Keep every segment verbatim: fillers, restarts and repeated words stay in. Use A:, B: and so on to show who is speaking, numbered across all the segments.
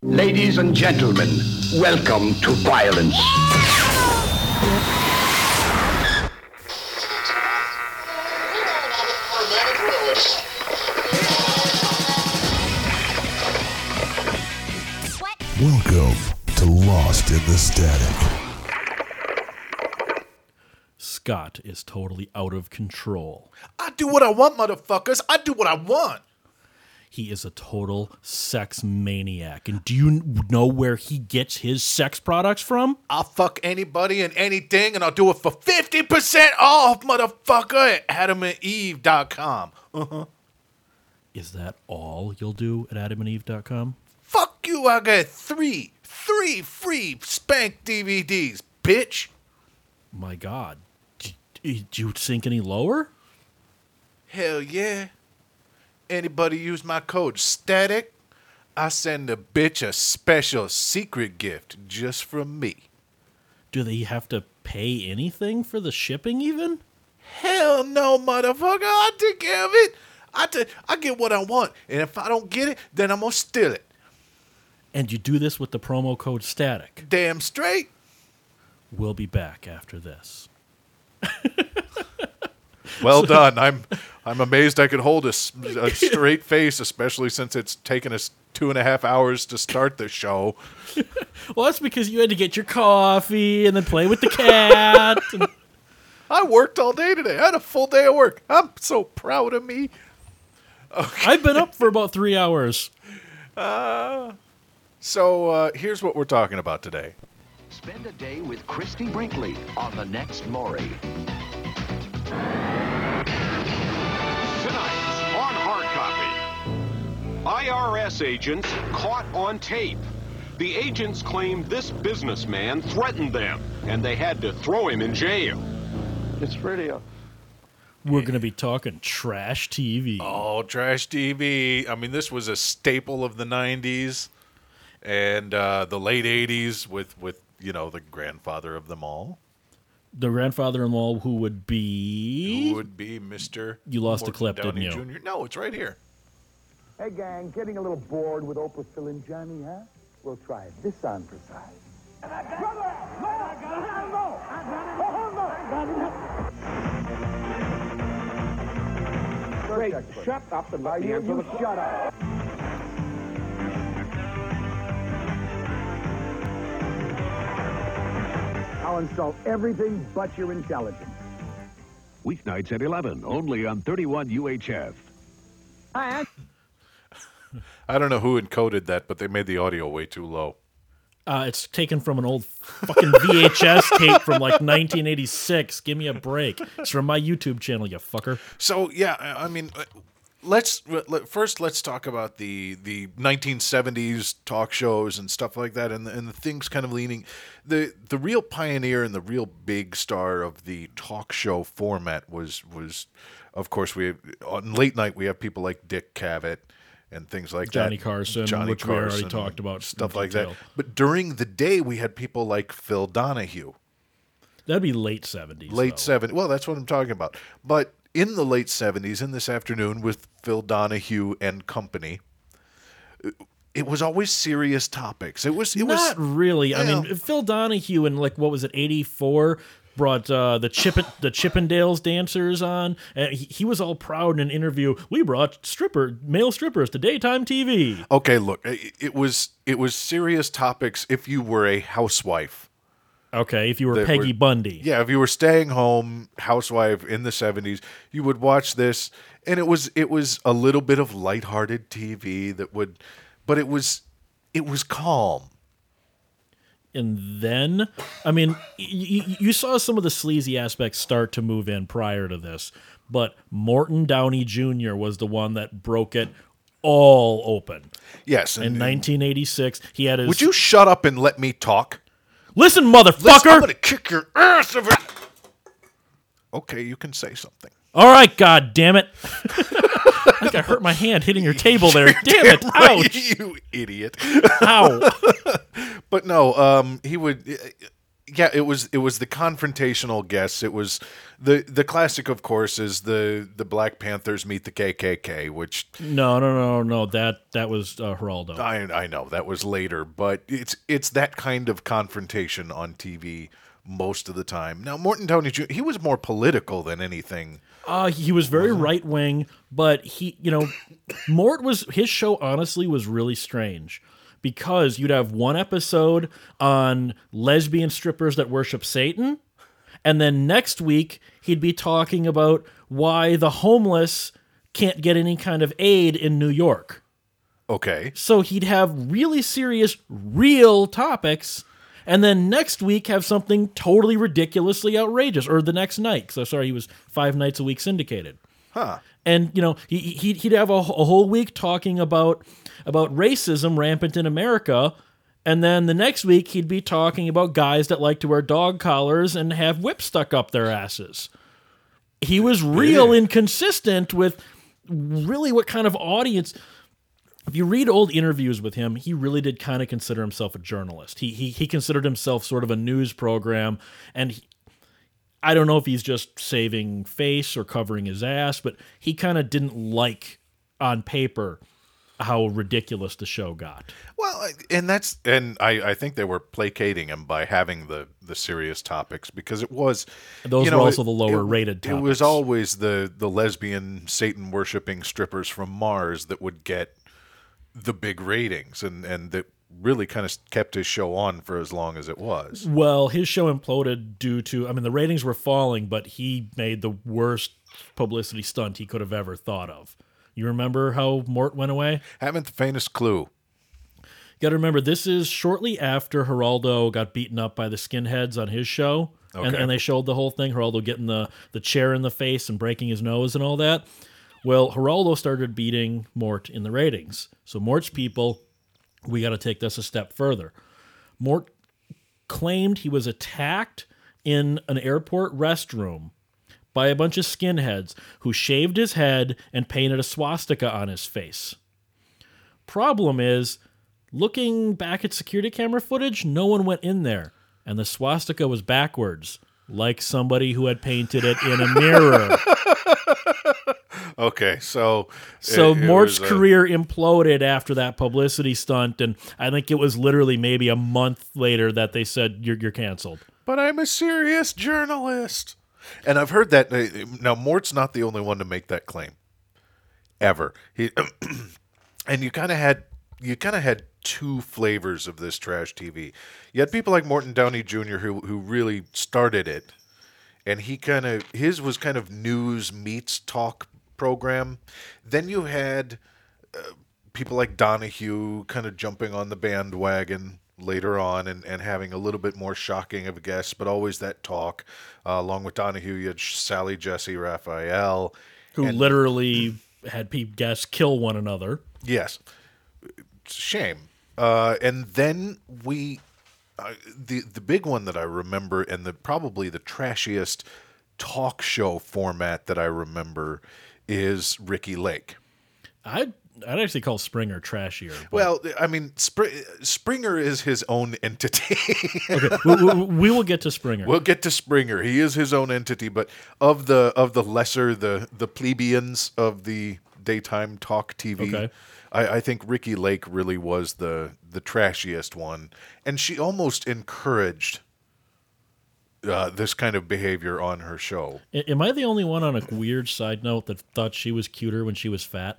A: Ladies and gentlemen, welcome to violence.
B: Welcome to Lost in the Static.
C: Scott is totally out of control.
D: I do what I want, motherfuckers. I do what I want.
C: He is a total sex maniac. And do you know where he gets his sex products from?
D: I'll fuck anybody and anything, and I'll do it for fifty percent off, motherfucker, at adam and eve dot com. Uh-huh.
C: Is that all you'll do at adam and eve dot com?
D: Fuck you, I got three, three free Spank D V Ds, bitch.
C: My God. Did you sink any lower?
D: Hell yeah. Anybody use my code STATIC, I send a bitch a special secret gift just from me.
C: Do they have to pay anything for the shipping even?
D: Hell no, motherfucker. I take care of it. I, t- I get what I want. And if I don't get it, then I'm going to steal it.
C: And you do this with the promo code STATIC.
D: Damn straight.
C: We'll be back after this.
D: Well done. I'm I'm amazed I could hold a, a straight face, especially since it's taken us two and a half hours to start the show.
C: Well, that's because you had to get your coffee and then play with the cat. And...
D: I worked all day today. I had a full day of work. I'm so proud of me.
C: Okay. I've been up for about three hours.
D: Uh, so uh, here's what we're talking about today.
E: Spend a day with Christy Brinkley on the next Maury.
F: Tonight on Hard Copy, I R S agents caught on tape. The agents claimed this businessman threatened them, and they had to throw him in jail.
G: It's radio.
C: We're going to be talking trash T V.
D: Oh, trash T V. I mean, this was a staple of the nineties and uh, the late eighties with, with, you know, the grandfather of them all.
C: The grandfather-in-law who would be...
D: Who would be Mister
C: You lost
D: Morton
C: a clip,
D: Downey
C: didn't you?
D: Junior No, it's right here.
G: Hey, gang, getting a little bored with Oprah, Phil, and Johnny, huh? We'll try this on for size. Brother! Great, shut up and let me answer the call. Shut up. I'll install everything but your intelligence.
H: Weeknights at eleven, only on thirty-one U H F.
D: I don't know who encoded that, but they made the audio way too low.
C: Uh, it's taken from an old fucking V H S tape from like nineteen eighty-six. Give me a break. It's from my YouTube channel, you fucker.
D: So, yeah, I mean, let's first let's talk about the the nineteen seventies talk shows and stuff like that, and the, and the things kind of leaning. The the real pioneer and the real big star of the talk show format was, was of course, we on late night we have people like Dick Cavett and things like
C: Johnny
D: that.
C: Carson,
D: Johnny
C: which
D: Carson,
C: we already talked about.
D: Stuff like that. But during the day, we had people like Phil Donahue.
C: That'd be late seventies.
D: Late seventies. Well, that's what I'm talking about. But in the late seventies, in this afternoon with Phil Donahue and company, it was always serious topics. It was. It
C: Not
D: was,
C: really. I
D: yeah.
C: mean, Phil Donahue in like, what was it, eighty-four? Brought uh, the Chip the Chippendales dancers on, and he, he was all proud in an interview. We brought stripper male strippers to daytime T V.
D: Okay, look, it was it was serious topics. If you were a housewife,
C: okay, if you were Peggy
D: were,
C: Bundy,
D: yeah, if you were staying home housewife in the seventies, you would watch this, and it was it was a little bit of lighthearted T V that would, but it was it was calm.
C: And then, I mean, y- you saw some of the sleazy aspects start to move in prior to this, but Morton Downey Junior was the one that broke it all open.
D: Yes. And,
C: in nineteen eighty-six, he had his...
D: Would you shut up and let me talk?
C: Listen, motherfucker!
D: Listen, I'm going to kick your ass if it... Okay, you can say something.
C: All right, God damn it. I think I hurt my hand hitting your table there. Damn it.
D: Right,
C: ouch.
D: you idiot.
C: Ow.
D: But no, um, he would... Yeah, it was it was the confrontational guests. It was the the classic, of course, is the the Black Panthers meet the K K K, which
C: No, no, no, no. That that was uh, Geraldo.
D: I I know that was later, but it's it's that kind of confrontation on T V most of the time. Now, Morton Downey Junior, he was more political than anything.
C: Uh, he was very right wing, but he, you know, Mort was his show. Honestly, was really strange. Because you'd have one episode on lesbian strippers that worship Satan, and then next week he'd be talking about why the homeless can't get any kind of aid in New York.
D: Okay.
C: So he'd have really serious, real topics, and then next week have something totally ridiculously outrageous, or the next night, because I'm sorry, he was five nights a week syndicated.
D: Huh.
C: And, you know, he, he'd, he'd have a, a whole week talking about about racism rampant in America, and then the next week he'd be talking about guys that like to wear dog collars and have whips stuck up their asses. He was real
D: Yeah.
C: inconsistent with really what kind of audience... If you read old interviews with him, he really did kind of consider himself a journalist. He he, he considered himself sort of a news program, and he, I don't know if he's just saving face or covering his ass, but he kind of didn't like, on paper, how ridiculous the show got.
D: Well, and that's and I, I think they were placating him by having the, the serious topics, because it was
C: Those
D: you
C: were
D: know,
C: also
D: it-
C: the lower
D: it-
C: rated
D: It was
C: topics.
D: always the the lesbian Satan worshipping strippers from Mars that would get the big ratings, and and that really kind of kept his show on for as long as it was.
C: Well, his show imploded due to, I mean, the ratings were falling, but he made the worst publicity stunt he could have ever thought of. You remember how Mort went away?
D: Haven't the faintest clue.
C: You got to remember, this is shortly after Geraldo got beaten up by the skinheads on his show, and,
D: Okay.
C: and they showed the whole thing, Geraldo getting the, the chair in the face and breaking his nose and all that. Well, Geraldo started beating Mort in the ratings. So Mort's people, we got to take this a step further. Mort claimed he was attacked in an airport restroom by a bunch of skinheads who shaved his head and painted a swastika on his face. Problem is, looking back at security camera footage, no one went in there, and the swastika was backwards, like somebody who had painted it in a mirror.
D: Okay, so
C: So
D: it- it
C: Mort's
D: was a-
C: career imploded after that publicity stunt, and I think it was literally maybe a month later that they said, you're, you're canceled.
D: But I'm a serious journalist. And I've heard that. uh, Now, Mort's not the only one to make that claim. Ever. He, and you kind of had you kind of had two flavors of this trash T V. You had people like Morton Downey Junior who who really started it. And he kind of, his was kind of news meets talk program. Then you had uh, people like Donahue kind of jumping on the bandwagon later on and, and having a little bit more shocking of guests, but always that talk. Uh, along with Donahue, you had Sally Jesse Raphael.
C: Who
D: and-
C: literally had pe- guests kill one another.
D: Yes. It's a shame. Uh, and then we, uh, the the big one that I remember, and the probably the trashiest talk show format that I remember, is Ricky Lake.
C: I'd, I'd actually call Springer trashier. but-
D: Well, I mean, Spr- Springer is his own entity.
C: okay, we, we, we will get to Springer.
D: We'll get to Springer. He is his own entity, but of the of the lesser, the the plebeians of the daytime talk T V,
C: Okay.
D: I, I think Ricky Lake really was the the trashiest one, and she almost encouraged uh, this kind of behavior on her show.
C: A- Am I the only one on a weird side note that thought she was cuter when she was fat?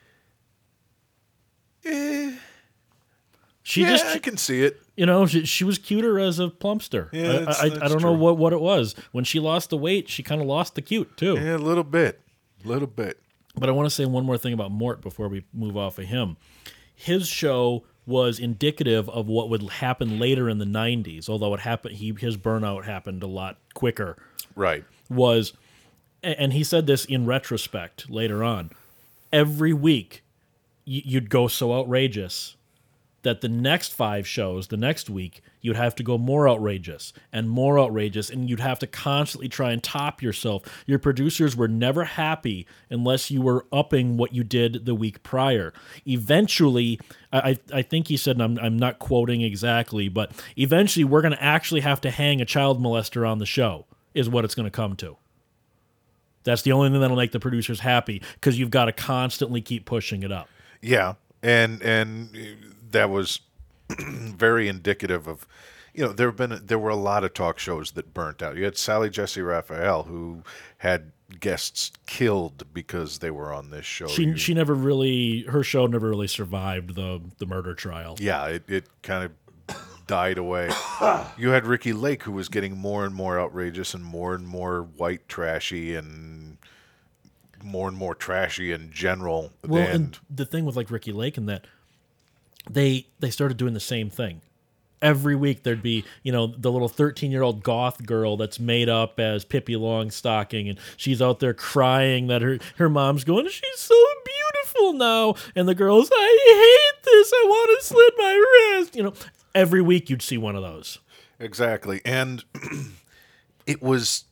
D: Eh,
C: She
D: yeah,
C: just,
D: I can see it.
C: you know, she, she was cuter as a plumpster.
D: Yeah,
C: I,
D: that's-
C: I, I
D: that's
C: don't know
D: true.
C: what, what it was. When she lost the weight, she kind of lost the cute too.
D: Yeah, a little bit, a little bit.
C: But I want to say one more thing about Mort before we move off of him. His show was indicative of what would happen later in the nineties, although it happened, he his burnout happened a lot quicker.
D: Right.
C: Was, and he said this in retrospect later on, every week y- you'd go so outrageous that the next five shows, the next week, you'd have to go more outrageous and more outrageous, and you'd have to constantly try and top yourself. Your producers were never happy unless you were upping what you did the week prior. Eventually, I, I think he said, and I'm, I'm not quoting exactly, but eventually we're going to actually have to hang a child molester on the show, is what it's going to come to. That's the only thing that'll make the producers happy, because you've got to constantly keep pushing it up.
D: Yeah, and and that was very indicative of, you know, there have been there were a lot of talk shows that burnt out. You had Sally Jesse Raphael, who had guests killed because they were on this show.
C: She
D: you,
C: she never really her show never really survived the the murder trial.
D: Yeah, it it kind of died away. You had Ricky Lake, who was getting more and more outrageous and more and more white trashy and more and more trashy in general.
C: Well,
D: and,
C: and the thing with like Ricky Lake and that, they they started doing the same thing. Every week there'd be, you know, the little thirteen-year-old goth girl that's made up as Pippi Longstocking, and she's out there crying that her, her mom's going, she's so beautiful now. And the girl's, I hate this. I want to slit my wrist. You know, every week you'd see one of those.
D: Exactly. And it was...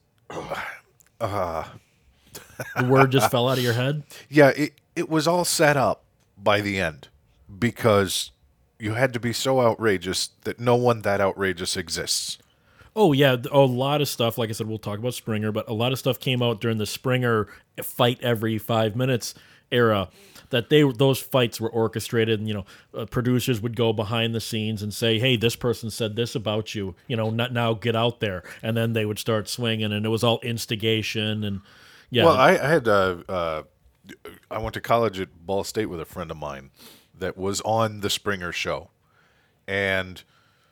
D: Uh,
C: the word just fell out of your head?
D: Yeah, it, it was all set up by the end, because you had to be so outrageous that no one that outrageous exists.
C: Oh, yeah, a lot of stuff, like I said, we'll talk about Springer, but a lot of stuff came out during the Springer fight every five minutes era, that they those fights were orchestrated, and, you know, uh, producers would go behind the scenes and say, hey, this person said this about you, you know, not, now get out there, and then they would start swinging, and it was all instigation, and, yeah.
D: Well, I, I had, uh, uh, I went to college at Ball State with a friend of mine that was on the Springer show, and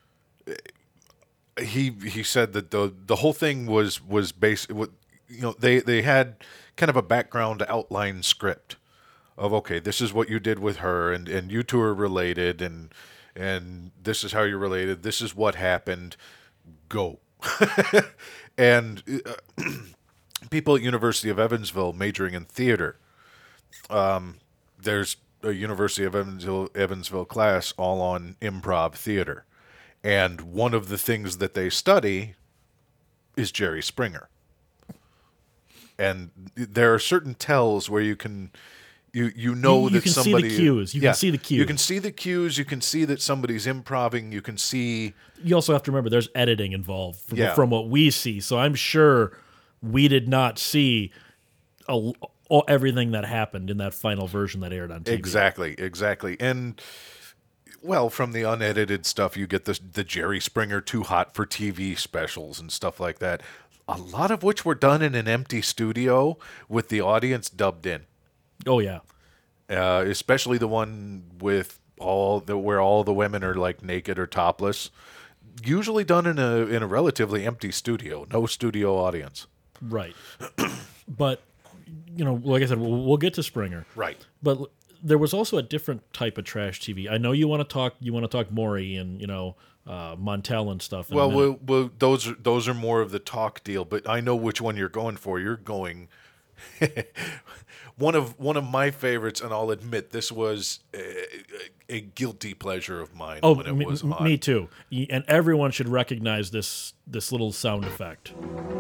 D: he he said that the the whole thing was was based, you know, they they had kind of a background outline script of, okay, this is what you did with her, and and you two are related, and and this is how you're related, this is what happened, go. And uh, people at University of Evansville majoring in theater, um, there's a University of Evansville, Evansville class all on improv theater. And one of the things that they study is Jerry Springer. And there are certain tells where you can, you you know
C: you, you
D: that
C: can
D: somebody...
C: see the cues. You
D: yeah,
C: can see the cues.
D: You can see the cues. You can see that somebody's improving. You can see...
C: You also have to remember there's editing involved from,
D: Yeah.
C: from what we see. So I'm sure we did not see a, all, everything that happened in that final version that aired on T V.
D: Exactly, exactly. And, well, from the unedited stuff, you get the, the Jerry Springer Too Hot for T V specials and stuff like that, a lot of which were done in an empty studio with the audience dubbed in.
C: Oh, yeah.
D: Uh, especially the one with all the where all the women are like naked or topless. Usually done in a in a relatively empty studio, no studio audience.
C: Right. But, you know, like I said, we'll, we'll get to Springer.
D: Right.
C: But there was also a different type of trash T V. I know you want to talk. You want to talk Maury and, you know, uh, Montel and stuff. in a
D: Well,
C: minute.
D: well, well, those are those are more of the talk deal. But I know which one you're going for. You're going one of one of my favorites, and I'll admit this was a, a guilty pleasure of mine
C: Oh,
D: when it
C: me,
D: was on.
C: me too. Y- And everyone should recognize this this little sound effect.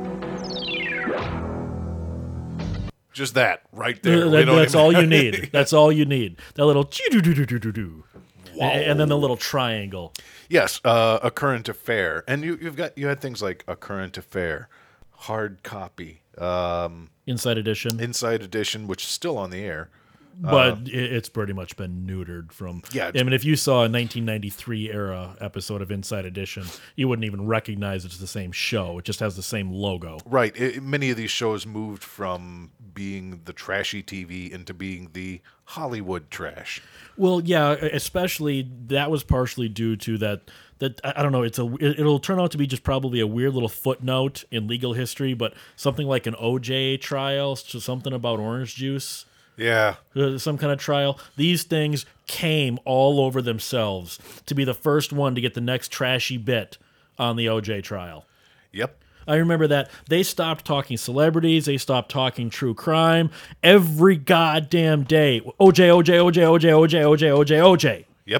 D: Just that right there.
C: That-
D: You know what I
C: that's
D: mean?
C: all you need. That's all you need. That little choo-doo-doo-doo-doo-doo. And, and then the little triangle.
D: Yes, uh, a current affair, and you, you've got you had things like a current affair, hard copy, um,
C: Inside Edition.
D: Inside Edition, which is still on the air.
C: But it, it's pretty much been neutered from.
D: Yeah,
C: I mean, if you saw a nineteen ninety-three era episode of Inside Edition, you wouldn't even recognize it's the same show. It just has the same logo.
D: Right. It, many of these shows moved from being the trashy T V into being the Hollywood trash.
C: Well, yeah, especially that was partially due to that. That I I don't know. It's a. it- It'll turn out to be just probably a weird little footnote in legal history, but something like an O J trial, so something about orange juice.
D: Yeah.
C: Uh, some kind of trial. These things came all over themselves to be the first one to get the next trashy bit on the O J trial.
D: Yep.
C: I remember that they stopped talking celebrities. They stopped talking true crime every goddamn day. O J, O J, O J, O J, O J, O J, O J, O J.
D: Yep.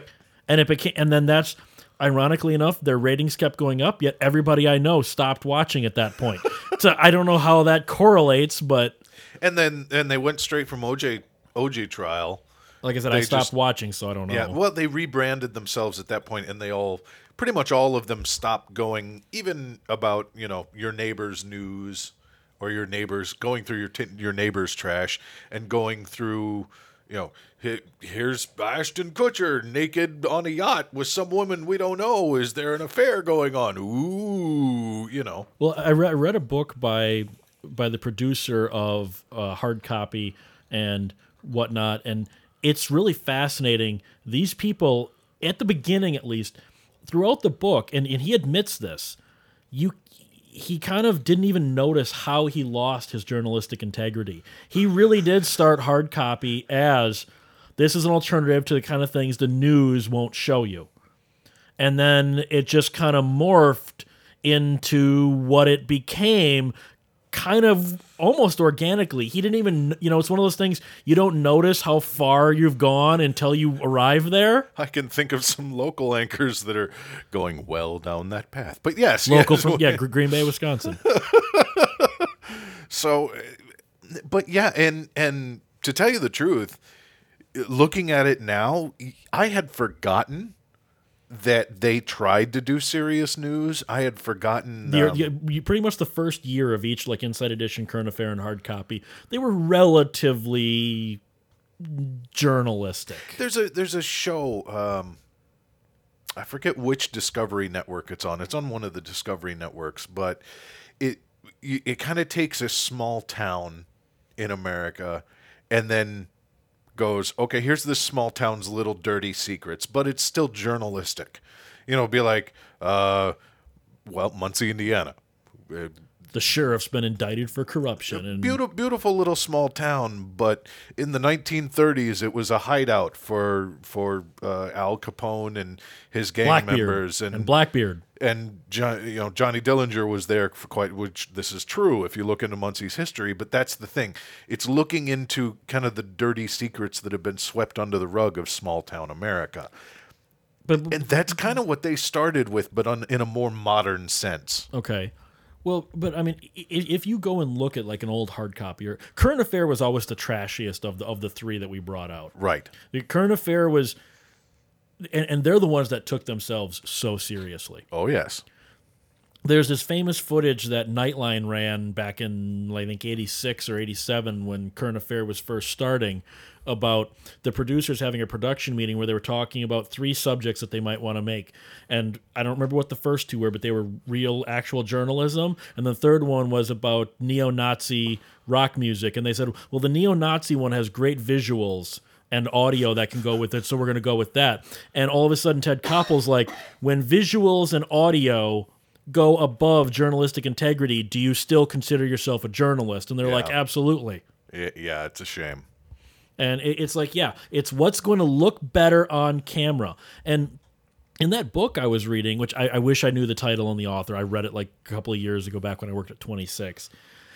C: And it became, and then that's, ironically enough, their ratings kept going up, yet everybody I know stopped watching at that point. So I don't know how that correlates, but...
D: And then and they went straight from O J O J trial.
C: Like I said,
D: They
C: I stopped
D: just-
C: watching, so I don't know.
D: Yeah, well, they rebranded themselves at that point, and they all, pretty much all of them stopped going, even about, you know, your neighbor's news or your neighbor's, going through your t- your neighbor's trash and going through, you know, he- here's Ashton Kutcher naked on a yacht with some woman we don't know. Is there an affair going on? Ooh, you know.
C: Well, I, re- I read a book by by the producer of uh, Hard Copy and whatnot, and it's really fascinating. These people, at the beginning at least, throughout the book, and, and he admits this, you he kind of didn't even notice how he lost his journalistic integrity. He really did start Hard Copy as, this is an alternative to the kind of things the news won't show you. And then it just kind of morphed into what it became, kind of almost organically. He didn't even, you know, it's one of those things you don't notice how far you've gone until you arrive there.
D: I can think of some local anchors that are going well down that path. But yes,
C: Local
D: yes.
C: from, yeah, Gr- Green Bay, Wisconsin.
D: So, but yeah, and and to tell you the truth, looking at it now, I had forgotten that they tried to do serious news. I had forgotten.
C: The,
D: um,
C: you, you, pretty much the first year of each, like Inside Edition, Current Affair, and Hard Copy, they were relatively journalistic.
D: There's a there's a show. Um, I forget which Discovery Network it's on. It's on one of the Discovery networks, but it it kind of takes a small town in America and then goes, okay, here's this small town's little dirty secrets, but it's still journalistic. You know, be like, uh, well, Muncie, Indiana. Uh,
C: The sheriff's been indicted for corruption. And
D: Beautiful, beautiful little small town, but in the nineteen thirties, it was a hideout for for uh, Al Capone and his gang
C: Blackbeard
D: members, and,
C: and Blackbeard.
D: and John, you know, Johnny Dillinger was there for quite. Which this is true if you look into Muncie's history. But that's the thing; it's looking into kind of the dirty secrets that have been swept under the rug of small town America.
C: But
D: And that's kind of what they started with, but on, in a more modern sense.
C: okay. Well, but I mean, i- if you go and look at like an old hard copy, or Current Affair was always the trashiest of the of the three that we brought out.
D: Right.
C: The Current Affair was, and, and they're the ones that took themselves so seriously.
D: Oh yes.
C: There's this famous footage that Nightline ran back in, I think, eighty-six or eighty-seven when Current Affair was first starting, about the producers having a production meeting where they were talking about three subjects that they might want to make. And I don't remember what the first two were, but they were real, actual journalism. And the third one was about neo-Nazi rock music. And they said, well, the neo-Nazi one has great visuals and audio that can go with it, so we're going to go with that. And all of a sudden, Ted Koppel's like, when visuals and audio go above journalistic integrity, do you still consider yourself a journalist? And they're
D: Yeah.
C: like, absolutely.
D: Y- Yeah, it's a shame.
C: And it, it's like, yeah, it's what's going to look better on camera. And in that book I was reading, which I, I wish I knew the title and the author, I read it like a couple of years ago back when I worked at twenty-six.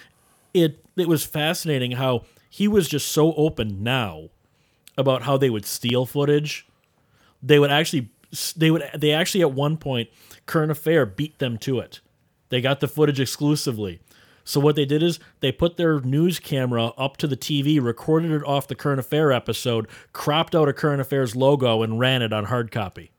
C: It it was fascinating how he was just so open now about how they would steal footage. They would actually, they would, they actually at one point, Current Affair beat them to it. They got the footage exclusively. So what they did is they put their news camera up to the T V, recorded it off the Current Affair episode, cropped out a Current Affairs logo, and ran it on hard copy.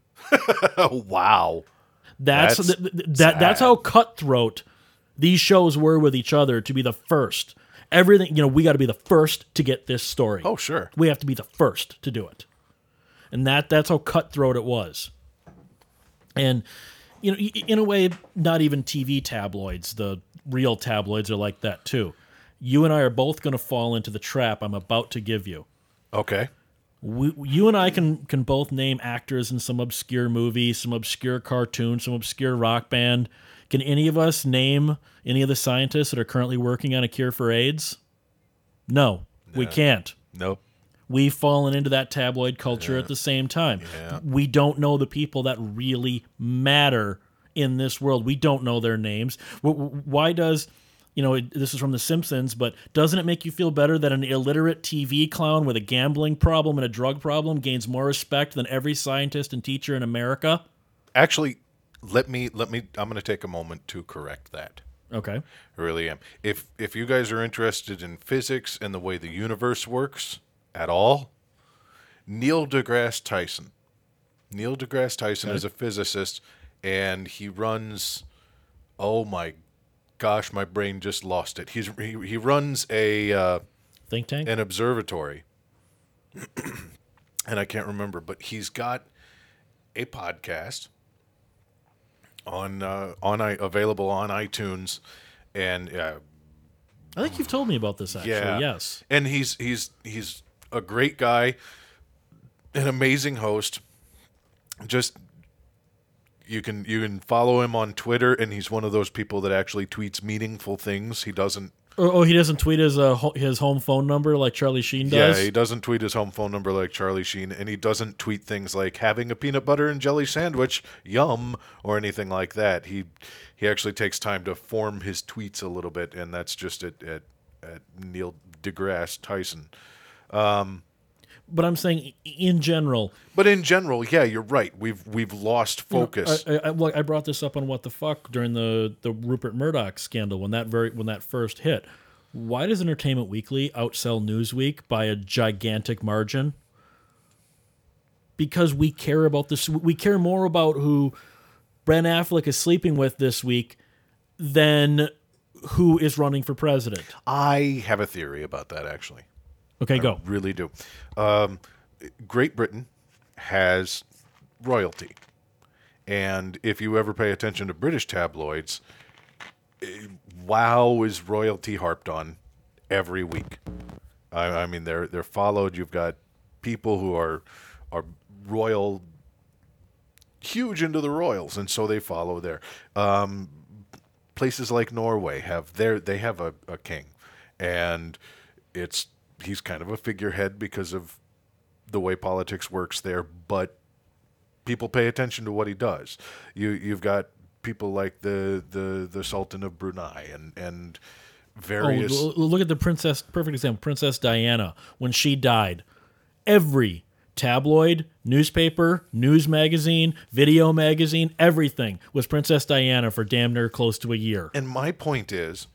D: Wow.
C: That's
D: That's
C: th- th- that. That's how cutthroat these shows were with each other to be the first. Everything, you know, we got to be the first to get this story.
D: Oh, sure.
C: We have to be the first to do it, and that that's how cutthroat it was. And you know, in a way, not even T V tabloids, the real tabloids are like that too. You and I are both going to fall into the trap I'm about to give you.
D: Okay.
C: We, you and I can can both name actors in some obscure movie, some obscure cartoon, some obscure rock band. Can any of us name any of the scientists that are currently working on a cure for AIDS? No, we can't.
D: Nope.
C: We've fallen into that tabloid culture at the same time.
D: Yeah.
C: We don't know the people that really matter in this world. We don't know their names. Wh- wh- Why does you know, it, this is from The Simpsons, but doesn't it make you feel better that an illiterate T V clown with a gambling problem and a drug problem gains more respect than every scientist and teacher in America?
D: Actually, let me let me. I'm going to take a moment to correct that.
C: Okay.
D: I really am. If if you guys are interested in physics and the way the universe works at all, Neil deGrasse Tyson. Neil deGrasse Tyson
C: Okay.
D: is a physicist, and he runs. Oh my gosh, my brain just lost it. He's he, he runs a uh,
C: Think tank?
D: an observatory, and I can't remember, but he's got a podcast on uh, on i available on iTunes, and uh,
C: I think you've told me about this, actually.
D: yeah,
C: Yes.
D: and he's he's he's a great guy, an amazing host. Just you can you can follow him on Twitter, and he's one of those people that actually tweets meaningful things. He doesn't.
C: Oh, oh, he doesn't tweet his uh, ho- his home phone number like Charlie Sheen does?
D: Yeah, he doesn't tweet his home phone number like Charlie Sheen, and he doesn't tweet things like having a peanut butter and jelly sandwich, yum, or anything like that. He he actually takes time to form his tweets a little bit, and that's just at at, at Neil deGrasse Tyson.
C: But I'm saying, in general,
D: But in general, yeah, you're right. We've we've lost focus.
C: I, I, well, I brought this up on What the Fuck during the, the Rupert Murdoch scandal when that very when that first hit. Why does Entertainment Weekly outsell Newsweek by a gigantic margin? Because we care about this. We care more about who Ben Affleck is sleeping with this week than who is running for president.
D: I have a theory about that, actually.
C: Okay, go.
D: I really do. Um, Great Britain has royalty. And if you ever pay attention to British tabloids, eh, wow, is royalty harped on every week. I, I mean, they're they're followed. You've got people who are are royal, huge into the royals, and so they follow there. Um, places like Norway have their they have a, a king, and it's he's kind of a figurehead because of the way politics works there, but people pay attention to what he does. You you've got people like the the, the Sultan of Brunei and and various.
C: Oh, l- look at the princess. Perfect example. Princess Diana. When she died, every tabloid, newspaper, news magazine, video magazine, everything was Princess Diana for damn near close to a year.
D: And my point is,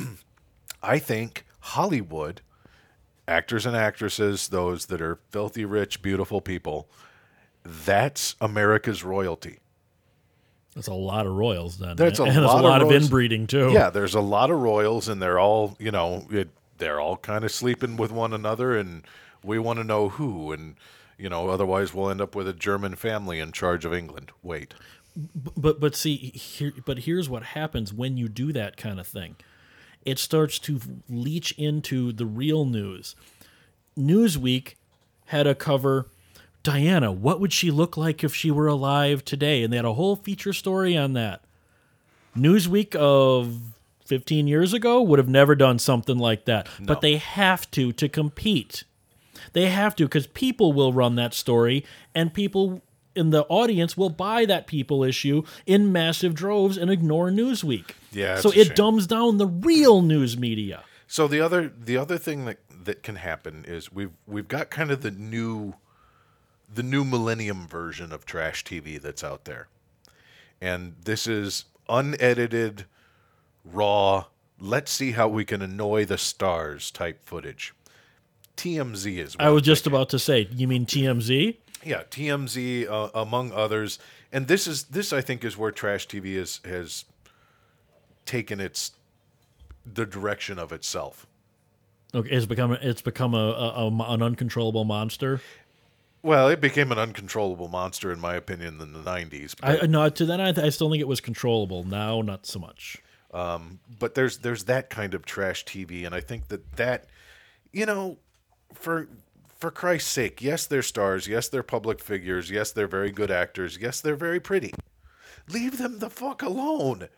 D: I think Hollywood, actors and actresses, those that are filthy rich, beautiful people, that's America's royalty.
C: That's a lot of royals then.
D: That's a
C: and
D: lot
C: there's a lot
D: of
C: of,
D: royals.
C: inbreeding too.
D: Yeah, there's a lot of royals, and they're all, you know, it, they're all kind of sleeping with one another, and we want to know who, and, you know, otherwise we'll end up with a German family in charge of England. Wait.
C: But but see here. But here's what happens when you do that kind of thing. It starts to leach into the real news. Newsweek had a cover. Diana, what would she look like if she were alive today? And they had a whole feature story on that. Newsweek of fifteen years ago would have never done something like that.
D: No.
C: But they have to to compete. They have to because people will run that story and people in the audience will buy that People issue in massive droves and ignore Newsweek.
D: Yeah, it's
C: so
D: a
C: it
D: shame.
C: dumbs down the real news media.
D: So the other the other thing that that can happen is we've we've got kind of the new the new millennium version of trash T V that's out there. And this is unedited, raw, let's see how we can annoy the stars type footage. T M Z is what
C: I was
D: I'm
C: just
D: thinking.
C: about to say, you mean T M Z?
D: Yeah, T M Z uh, among others. And this is this I think is where trash T V is has taken its the direction of itself.
C: Okay, it's become it's become a, a, a an uncontrollable monster.
D: Well, it became an uncontrollable monster, in my opinion, in the nineties.
C: I
D: But,
C: no, to then I, I still think it was controllable. Now, not so much.
D: but there's there's that kind of trash T V, and I think that that, you know, for for Christ's sake, yes, they're stars. Yes, they're public figures. Yes, they're very good actors. Yes, they're very pretty. Leave them the fuck alone.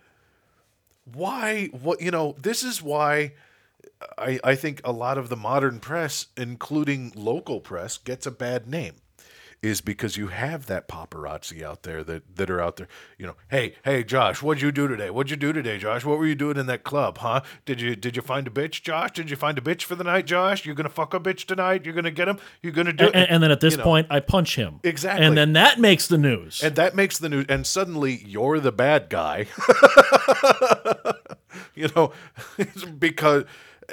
D: Why? What? You know, this is why I, I think a lot of the modern press, including local press, gets a bad name. is because you have that paparazzi out there that, that are out there, you know, hey, hey, Josh, what'd you do today? What'd you do today, Josh? What were you doing in that club, huh? Did you did you find a bitch, Josh? Did you find a bitch for the night, Josh? You're going to fuck a bitch tonight? You're going to get him? You're going to do it?
C: And, and then at this
D: you know.
C: point, I punch him.
D: Exactly.
C: And then that makes the news.
D: And that makes the news. And suddenly you're the bad guy. You know, because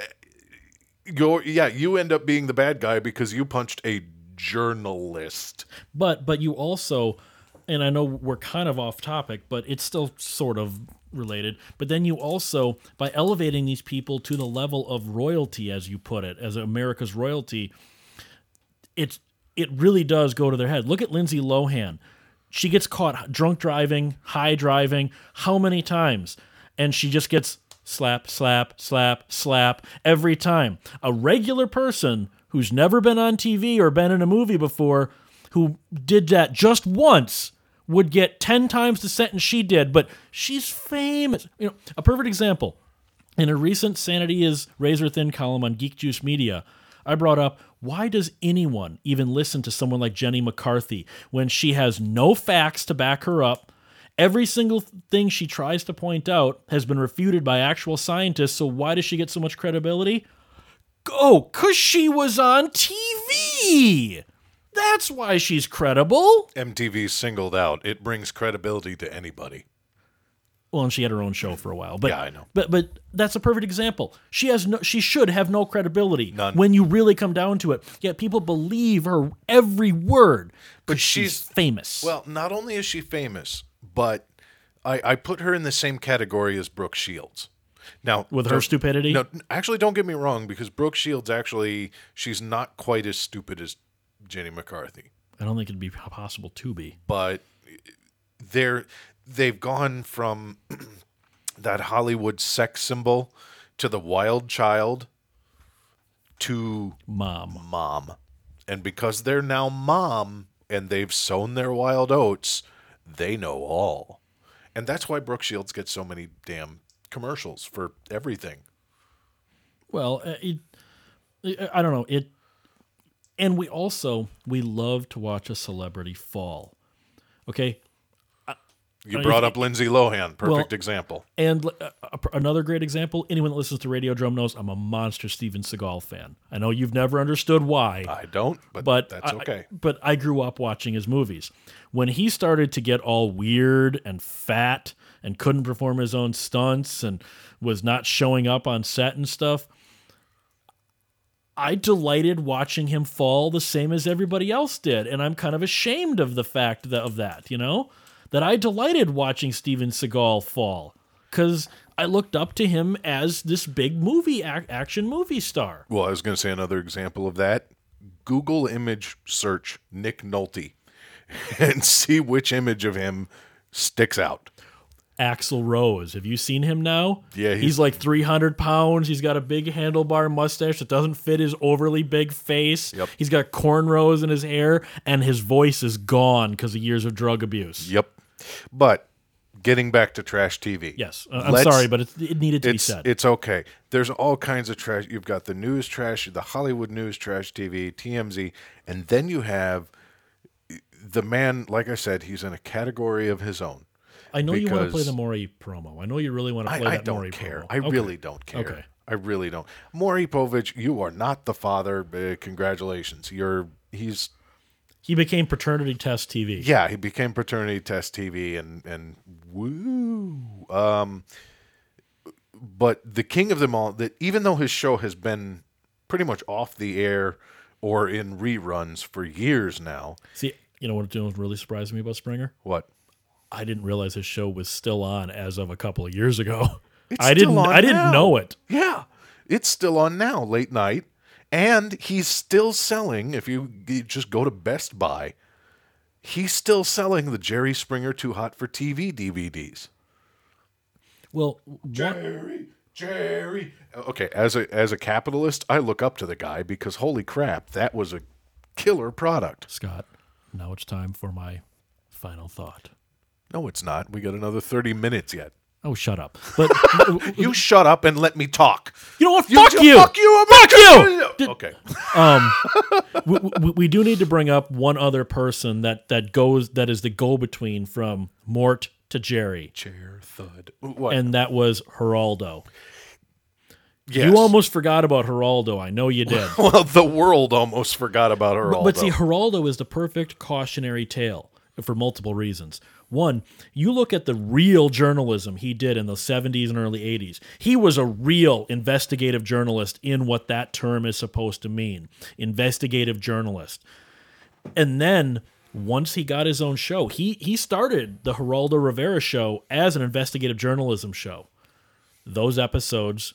D: you're, yeah, you end up being the bad guy because you punched a journalist.
C: But but you also, and I know we're kind of off topic, but it's still sort of related. But then you also, by elevating these people to the level of royalty, as you put it, as America's royalty, it's it really does go to their head. Look at Lindsay Lohan. She gets caught drunk driving, high driving, how many times? And she just gets slap, slap, slap, slap every time. A regular person who's never been on T V or been in a movie before, who did that just once, would get ten times the sentence she did, but she's famous. You know, a perfect example. In a recent Sanity is Razor Thin column on Geek Juice Media, I brought up, why does anyone even listen to someone like Jenny McCarthy when she has no facts to back her up? Every single thing she tries to point out has been refuted by actual scientists, so why does she get so much credibility? Oh, because she was on T V! That's why she's credible.
D: M T V's singled out. It brings credibility to anybody.
C: Well, and she had her own show for a while. But,
D: yeah, I know.
C: But but that's a perfect example. She has no. She should have no credibility.
D: None.
C: When you really come down to it. Yet people believe her every word.
D: But
C: she's,
D: she's
C: famous.
D: Well, not only is she famous, but I, I put her in the same category as Brooke Shields. Now,
C: with her stupidity?
D: No, actually, don't get me wrong, because Brooke Shields actually, she's not quite as stupid as Jenny McCarthy.
C: I don't think it'd be possible to be.
D: But they're they've gone from that Hollywood sex symbol to the wild child to
C: mom.
D: Mom. And because they're now mom and they've sown their wild oats, they know all. And that's why Brooke Shields gets so many damn commercials for everything.
C: Well, uh, it, it, I don't know. It, and we also, we love to watch a celebrity fall. Okay?
D: You brought up Lindsay Lohan. Perfect
C: well,
D: example.
C: And uh, another great example, anyone that listens to Radio Drum knows I'm a monster Steven Seagal fan. I know you've never understood why.
D: I don't, but,
C: but
D: that's okay.
C: I, but I grew up watching his movies. When he started to get all weird and fat and couldn't perform his own stunts and was not showing up on set and stuff, I delighted watching him fall the same as everybody else did. And I'm kind of ashamed of the fact that, of that, you know? That I delighted watching Steven Seagal fall because I looked up to him as this big movie ac- action movie star.
D: Well, I was going to say another example of that. Google image search Nick Nolte and see which image of him sticks out.
C: Axl Rose. Have you seen him now?
D: Yeah. He's,
C: he's like three hundred pounds. He's got a big handlebar mustache that doesn't fit his overly big face.
D: Yep.
C: He's got cornrows in his hair, and his voice is gone because of years of drug abuse.
D: Yep. But getting back to trash T V.
C: Yes. I'm sorry, but it, it needed to
D: it's,
C: be said.
D: It's okay. There's all kinds of trash. You've got the news trash, the Hollywood news trash T V, T M Z, and then you have the man, like I said, he's in a category of his own.
C: I know you want to play the Maury promo. I know you really want to play
D: I,
C: that
D: I don't
C: Maury
D: care.
C: promo.
D: I
C: okay.
D: really don't care.
C: Okay.
D: I really don't. Maury Povich, you are not the father. Uh, congratulations. You're he's
C: He became Paternity Test T V.
D: Yeah, he became Paternity Test T V and and woo. Um but the king of them all, that even though his show has been pretty much off the air or in reruns for years now.
C: See, you know what really surprised me about Springer?
D: What?
C: I didn't realize his show was still on as of a couple of years ago.
D: It's
C: I
D: still
C: didn't
D: on
C: I didn't
D: now.
C: know it.
D: Yeah. It's still on now, late night. And he's still selling, if you, you just go to Best Buy, he's still selling the Jerry Springer Too Hot for T V D V Ds.
C: Well,
D: Jerry, Jerry. Okay, as a as a capitalist, I look up to the guy because holy crap, that was a killer product.
C: Scott, now it's time for my final thought.
D: No, it's not. We got another thirty minutes yet.
C: Oh, shut up. But
D: You shut up and let me talk.
C: you know what? Fuck you.
D: Fuck you. I'm
C: Fuck you.
D: you. Okay.
C: Um, we, we, we do need to bring up one other person that that goes that is the go-between from Mort to Jerry,
D: Chair thud. What?
C: and that was Geraldo.
D: yes.
C: You almost forgot about Geraldo. I know you did.
D: Well, the world almost forgot about her.
C: But, but see, Geraldo is the perfect cautionary tale for multiple reasons. One, you look at the real journalism he did in the seventies and early eighties. He was a real investigative journalist in what that term is supposed to mean. Investigative journalist. And then once he got his own show, he he started the Geraldo Rivera show as an investigative journalism show. Those episodes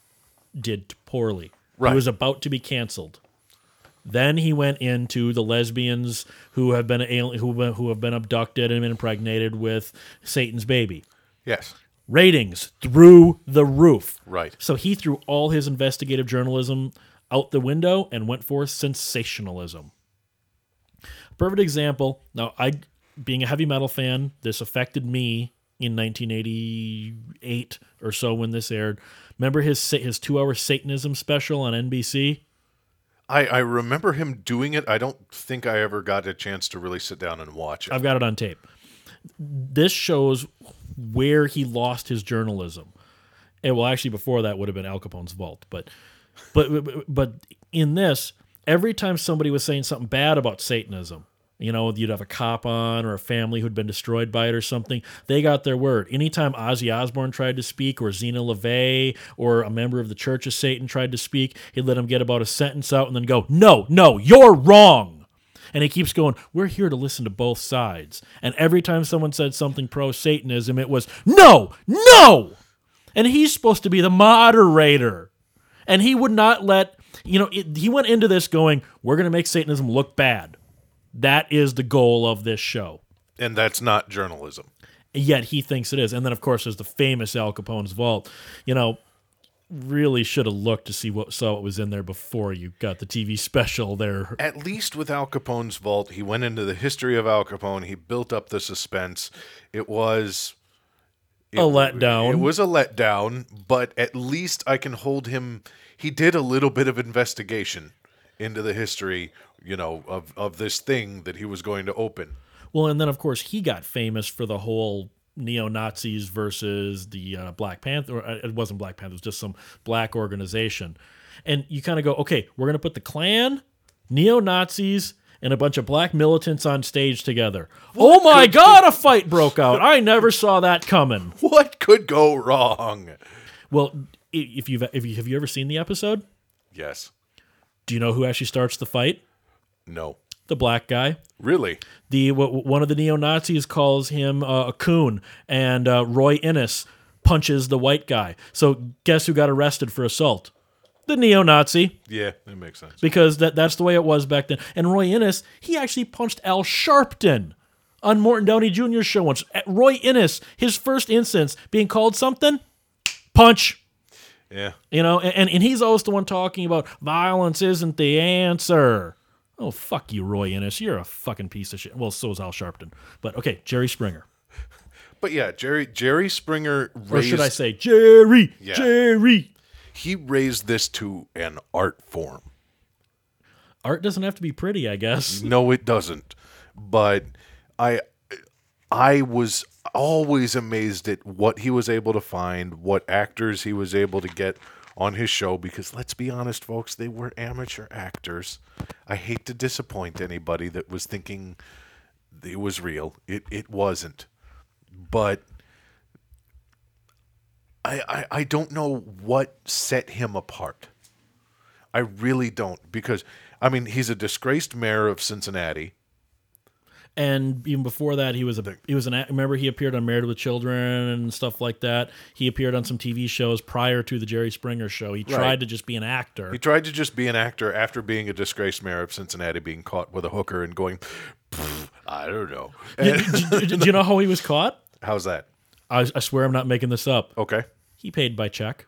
C: did poorly.
D: Right.
C: He was about to be canceled. Then he went into the lesbians who have been alien, who who have been abducted and been impregnated with Satan's baby.
D: Yes.
C: Ratings through the roof.
D: Right.
C: So he threw all his investigative journalism out the window and went for sensationalism. Perfect example. Now, I, being a heavy metal fan, this affected me in nineteen eighty-eight or so when this aired. Remember his his two-hour Satanism special on N B C?
D: I, I remember him doing it. I don't think I ever got a chance to really sit down and watch it.
C: I've got it on tape. This shows where he lost his journalism. And well, actually, before that would have been Al Capone's vault. But, but, but in this, every time somebody was saying something bad about Satanism, you know, you'd have a cop on or a family who'd been destroyed by it or something, they got their word. Anytime Ozzy Osbourne tried to speak or Zena LaVey or a member of the Church of Satan tried to speak, he'd let them get about a sentence out and then go, no, no, you're wrong. And he keeps going, we're here to listen to both sides. And every time someone said something pro-Satanism, it was, no, no! And he's supposed to be the moderator. And he would not let, you know, it, he went into this going, we're going to make Satanism look bad. That is the goal of this show.
D: And that's not journalism.
C: Yet he thinks it is. And then, of course, there's the famous Al Capone's vault. You know, really should have looked to see what saw what was in there before you got the T V special there.
D: At least with Al Capone's vault, he went into the history of Al Capone. He built up the suspense. It was... It,
C: A letdown.
D: It was a letdown, but at least I can hold him... He did a little bit of investigation into the history, you know, of, of this thing that he was going to open.
C: Well, and then, of course, he got famous for the whole neo-Nazis versus the uh, Black Panther. Or, uh, it wasn't Black Panther. It was just some black organization. And you kind of go, okay, we're going to put the Klan, neo-Nazis, and a bunch of black militants on stage together. What oh, my God, a fight broke out. I never saw that coming.
D: What could go wrong?
C: Well, if you've, if you have you ever seen the episode?
D: Yes.
C: Do you know who actually starts the fight?
D: No.
C: The black guy.
D: Really?
C: The w- one of the neo-Nazis calls him uh, a coon, and uh, Roy Innis punches the white guy. So guess who got arrested for assault? The neo-Nazi.
D: Yeah, that makes sense.
C: Because that that's the way it was back then. And Roy Innis, he actually punched Al Sharpton on Morton Downey Junior's show once. Roy Innis, his first instance, being called something, punch.
D: Yeah.
C: You know, and, and he's always the one talking about violence isn't the answer. Oh, fuck you, Roy Innis. You're a fucking piece of shit. Well, so is Al Sharpton. But, okay, Jerry Springer.
D: But, yeah, Jerry Jerry Springer raised...
C: Or should I say, Jerry,
D: yeah.
C: Jerry.
D: He raised this to an art form.
C: Art doesn't have to be pretty, I guess.
D: No, it doesn't. But I, I was... always amazed at what he was able to find, what actors he was able to get on his show, because let's be honest, folks, they were amateur actors. I hate to disappoint anybody that was thinking it was real. It it wasn't. But I, I, I don't know what set him apart. I really don't, because, I mean, he's a disgraced mayor of Cincinnati.
C: And even before that, he was a he was an remember he appeared on Married with Children and stuff like that. He appeared on some T V shows prior to the Jerry Springer show. He tried
D: right.
C: to just be an actor.
D: He tried to just be an actor after being a disgraced mayor of Cincinnati, being caught with a hooker and going, I don't know.
C: do, do, do, do you know how he was caught?
D: How's that?
C: I, I swear I'm not making this up.
D: Okay.
C: He paid by check.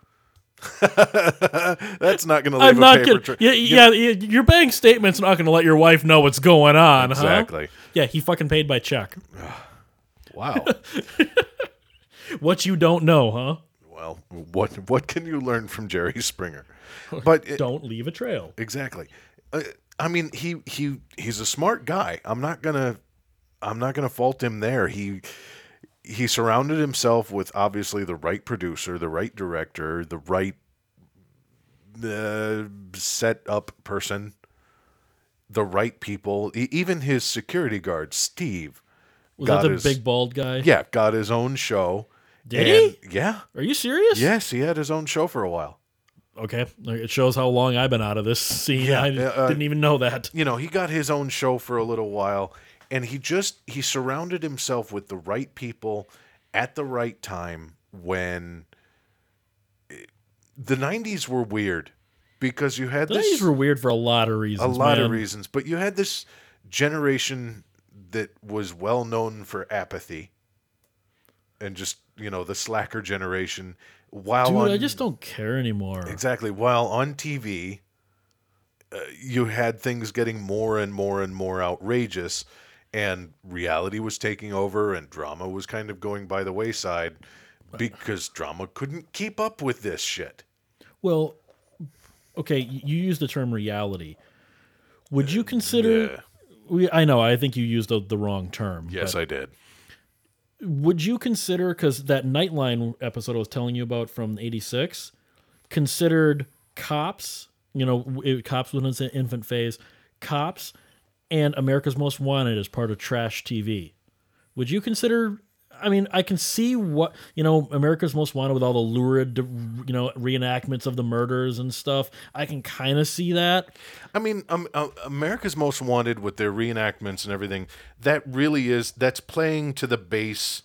D: That's not going to leave
C: I'm
D: a
C: not
D: paper
C: kidding.
D: trail.
C: Yeah, yeah, your bank statement's not going to let your wife know what's going on.
D: Exactly.
C: Huh? Yeah, he fucking paid by check.
D: Wow.
C: What you don't know, huh?
D: Well, what what can you learn from Jerry Springer? But it,
C: Don't leave a trail.
D: exactly. Uh, I mean, he he he's a smart guy. I'm not gonna I'm not gonna fault him there. He he surrounded himself with obviously the right producer, the right director, the right uh, set up person, the right people. E- even his security guard, Steve,
C: Was
D: got
C: that the
D: his,
C: big bald guy?
D: yeah, got his own show.
C: Did
D: And-
C: he?
D: Yeah.
C: Are you serious?
D: Yes, he had his own show for a while.
C: Okay. It shows how long I've been out of this scene.
D: Yeah,
C: I
D: uh,
C: didn't even know that.
D: You know, he got his own show for a little while, and he just he surrounded himself with the right people at the right time when the nineties were weird because you had
C: The
D: this
C: nineties were weird for a lot of
D: a
C: reasons.
D: lot
C: man.
D: of reasons, but you had this generation that was well known for apathy and just, you know, the slacker generation. While
C: Dude,
D: on,
C: I just don't care anymore.
D: exactly while on T V, uh, you had things getting more and more and more outrageous, and reality was taking over, and drama was kind of going by the wayside because drama couldn't keep up with this shit.
C: Well, okay, y- you use the term reality. Would you consider?
D: Yeah.
C: We, I know. I think you used the, the wrong term.
D: Yes,
C: but
D: I did.
C: would you consider, because that Nightline episode I was telling you about from eighty-six, considered Cops, you know, it, Cops was in its infant phase, Cops and America's Most Wanted as part of trash T V? Would you consider, I mean, I can see what, you know, America's Most Wanted with all the lurid, you know, reenactments of the murders and stuff. I can kind of see that.
D: I mean, um, uh, America's Most Wanted with their reenactments and everything, that really is, that's playing to the base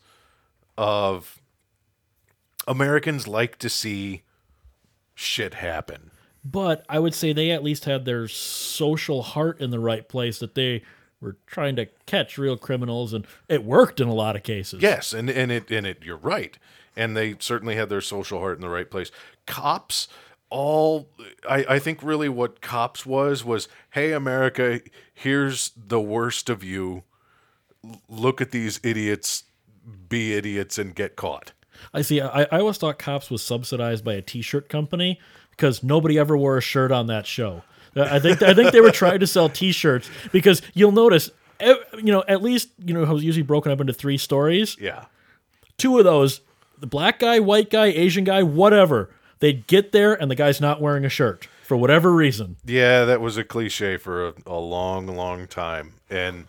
D: of Americans like to see shit happen.
C: But I would say they at least had their social heart in the right place, that they were trying to catch real criminals, and it worked in a lot of cases.
D: Yes, and, and it and it you're right. And they certainly had their social heart in the right place. Cops, all I, I think really what Cops was was, hey America, here's the worst of you. L- Look at these idiots, be idiots and get caught.
C: I see. I, I always thought Cops was subsidized by a T-shirt company because nobody ever wore a shirt on that show. I think I think they were trying to sell T-shirts because you'll notice, eh, you know, at least, you know, how it's usually broken up into three stories.
D: Yeah.
C: Two of those, the black guy, white guy, Asian guy, whatever, they'd get there and the guy's not wearing a shirt for whatever reason.
D: Yeah, that was a cliche for a, a long, long time. And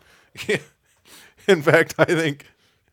D: in fact, I think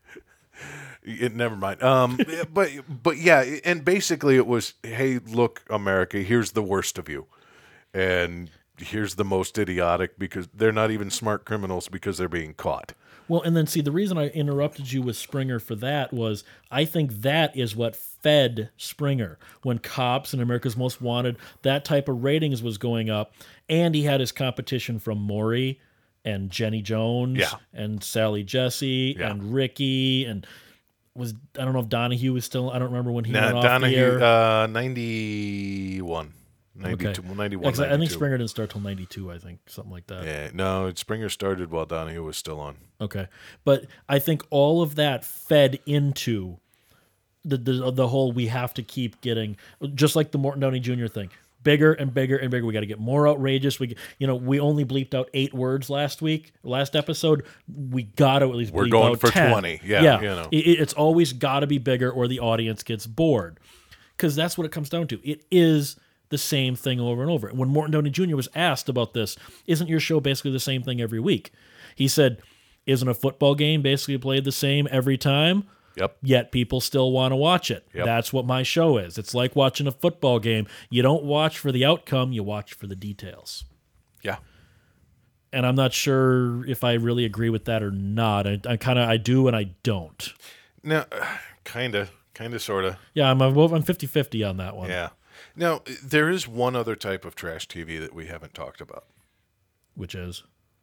D: it, never mind. Um, but but yeah, and basically it was, hey, look, America, here's the worst of you. And here's the most idiotic, because they're not even smart criminals because they're being caught.
C: Well, and then see, the reason I interrupted you with Springer for that was I think that is what fed Springer. When Cops and America's Most Wanted, that type of ratings was going up, and he had his competition from Maury and Jenny Jones
D: Yeah.
C: and Sally Jesse
D: Yeah.
C: and Ricky, and was I don't know if Donahue was still, I don't remember when he
D: Nah,
C: went off the
D: Donahue,
C: air.
D: uh, ninety-one. ninety-two,
C: Okay.
D: ninety-one,
C: Yeah, 'cause I think
D: ninety-two.
C: Springer didn't start till ninety-two, I think, something like that.
D: Yeah, no, Springer started while Donahue was still on.
C: Okay. But I think all of that fed into the, the the whole, we have to keep getting, just like the Morton Downey Junior thing, bigger and bigger and bigger. We got to get more outrageous. We, you know, we only bleeped out eight words last week, last episode. We got to at least
D: We're
C: bleep
D: going
C: out
D: for
C: ten.
D: twenty. Yeah,
C: yeah.
D: you know.
C: It, it's always got to be bigger or the audience gets bored, because that's what it comes down to. It is the same thing over and over. When Morton Downey Junior was asked about this, isn't your show basically the same thing every week? He said, isn't a football game basically played the same every time?
D: Yep.
C: Yet people still want to watch it.
D: Yep.
C: That's what my show is. It's like watching a football game. You don't watch for the outcome, you watch for the details.
D: Yeah.
C: And I'm not sure if I really agree with that or not. I, I kind of I do and I don't.
D: Now, kind of, kind of, sort of.
C: Yeah, I'm I'm fifty-fifty on that one.
D: Yeah. Now, there is one other type of trash T V that we haven't talked about.
C: Which is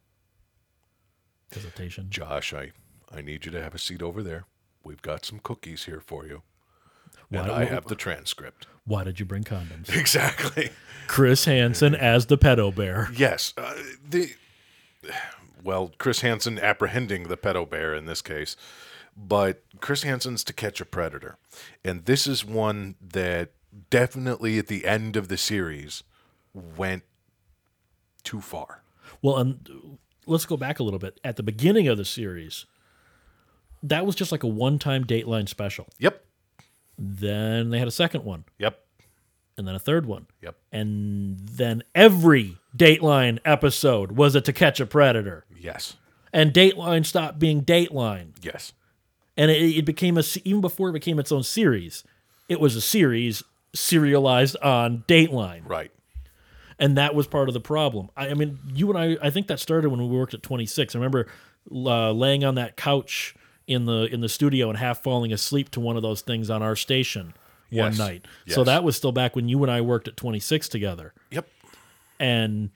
C: hesitation.
D: Josh, I, I need you to have a seat over there. We've got some cookies here for you.
C: Why-
D: And I have the transcript.
C: Why did you bring condoms?
D: Exactly.
C: Chris Hansen as the pedo bear.
D: Yes. Uh, the well, Chris Hansen apprehending the pedo bear in this case. But Chris Hansen's To Catch a Predator. And this is one that definitely at the end of the series went too far.
C: Well, and let's go back a little bit. At the beginning of the series, that was just like a one-time Dateline special.
D: Yep.
C: Then they had a second one.
D: Yep.
C: And then a third one.
D: Yep.
C: And then every Dateline episode was a To Catch a Predator.
D: Yes.
C: And Dateline stopped being Dateline.
D: Yes.
C: And it, it became a, even before it became its own series, it was a series serialized on Dateline.
D: Right.
C: And that was part of the problem. I, I mean, you and I, I think that started when we worked at twenty-six. I remember uh, laying on that couch in the in the studio and half falling asleep to one of those things on our station one
D: Yes.
C: night.
D: Yes.
C: So that was still back when you and I worked at twenty-six together.
D: Yep.
C: And